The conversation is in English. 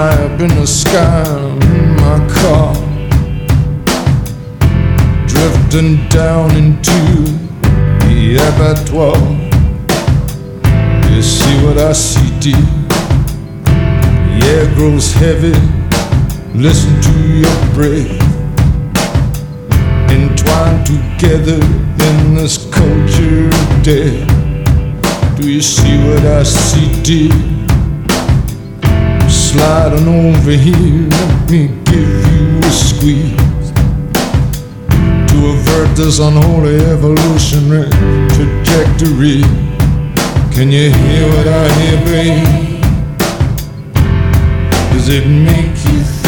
high up in the sky in my car, drifting down into the abattoir. You see what I see, dear? The air grows heavy, listen to your breath, entwined together in this culture of death. Do you see what I see, dear? Slide on over here, let me give you a squeeze to avert this unholy evolutionary trajectory. Can you hear what I hear, babe? Does it make you